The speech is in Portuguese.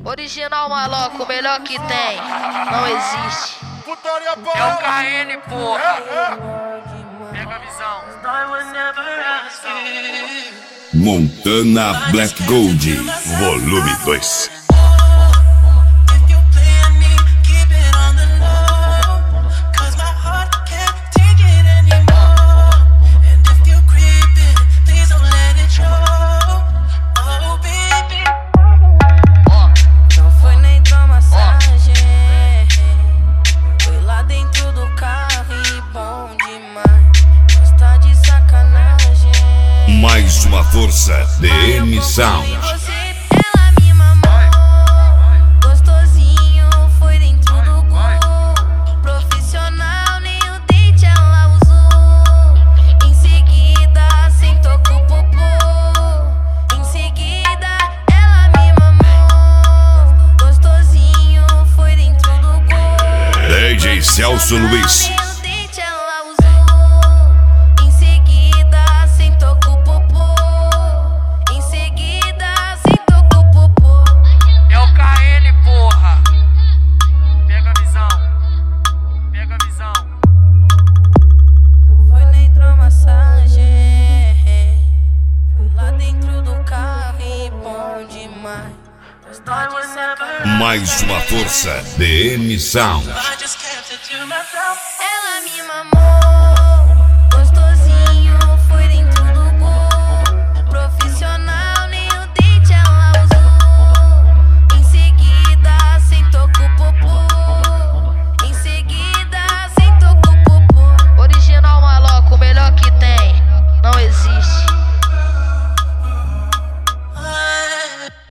Original maloco, o melhor que tem, não existe. É o KN, porra. Pega a visão. Montana Black Gold, volume 2. Mais uma força, DM Sound. Ela me mamou, gostosinho, foi dentro do gol. Profissional, nem o dente ela usou. Em seguida, sentou com o popô. Em seguida, ela me mamou, gostosinho, foi dentro do gol. DJ Celso Luiz. Mais uma força, DM Sound. Ela me mamou.